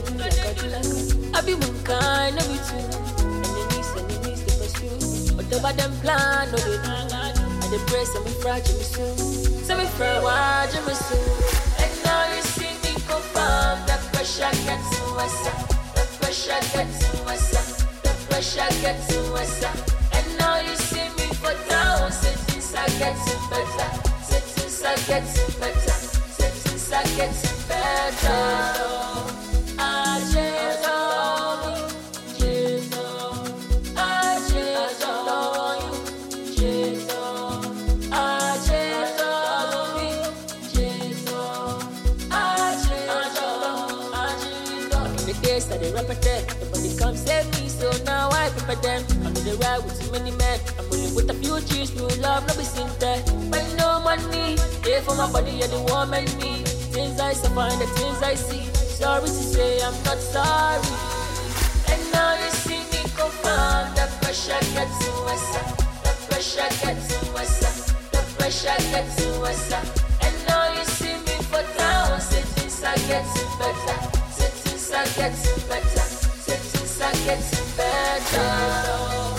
I be one kind, I be two. Enemies, they pursue. Whatever them plan, no they do. I dey pray, say me fragile, me soon. Say me frail, watch me soon. And now you see me confirm that pressure gets to us. The pressure gets to us. The pressure gets to us. And now you see me for down. Say things are getting better. Say things are getting better. Say things are getting better. I dey repeat, nobody come save me, so now I prepare them. I'm in the ride with too many men. I'm rolling with a few G's, new love, no be seen there. But no money, here for my body, and the woman me. Things I suffer and the things I see. Sorry to say, I'm not sorry. And now you see me confirm the pressure gets to us. The pressure gets to us. The pressure gets to us. And now you see me for down, say things are getting better. Getting better, things are getting better.